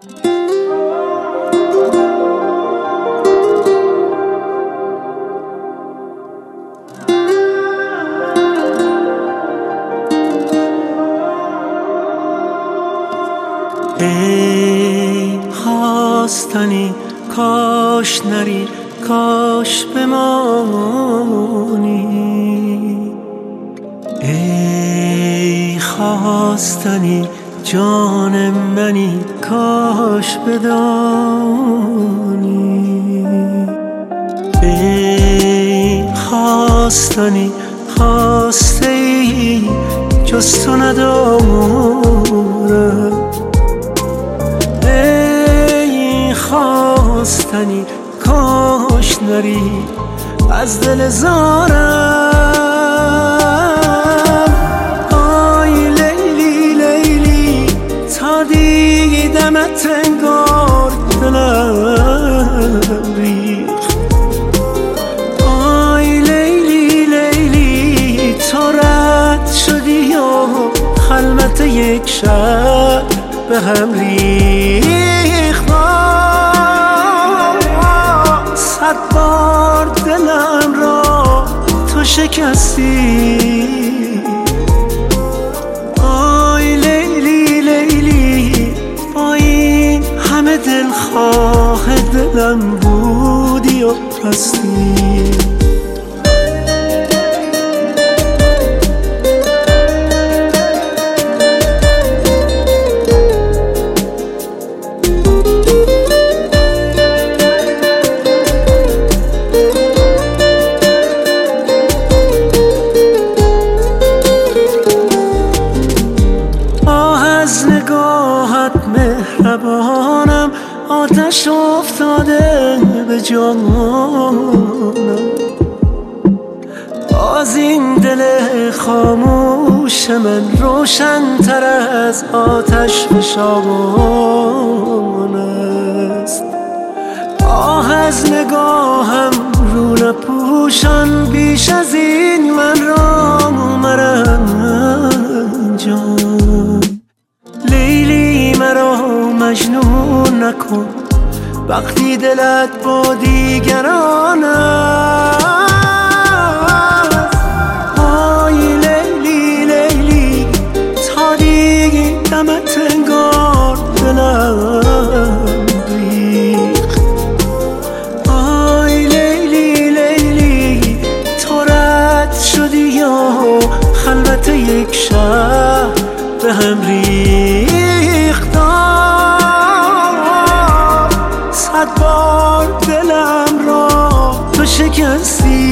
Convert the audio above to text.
ای خواستنی کاش نری، کاش بمانی. ای خواستنی جان منی، کاش بدانی. ای خواستنی خواسته ای جز تو ندارم. ای خواستنی کاش نری از دل زارم. آی لیلی لیلی تا دیدمت انگار دلم ریخت. آی لیلی لیلی تو رد شدی و خلوت یک شب به هم ریخت. صد بار دلم را تو شکستی. آی لیلی لیلی با این همه دلخواه دلم بودی و رستی. از نگاهت مهربانم آتش افتاده به جانم. باز این دل خاموش من روشن تر از آتش فشان است. آه از نگاهم رو نپوشان بیش از این من را مرنجان. لیلی مرا مجنون نکن وقتی دلت با دیگران است. آی لیلی لیلی تا دیدمت انگار دلم ریخت. آی لیلی لیلی تو رد شدی و خلوت یک شب به هم ریخت. صد بار دلم را تو شکستی.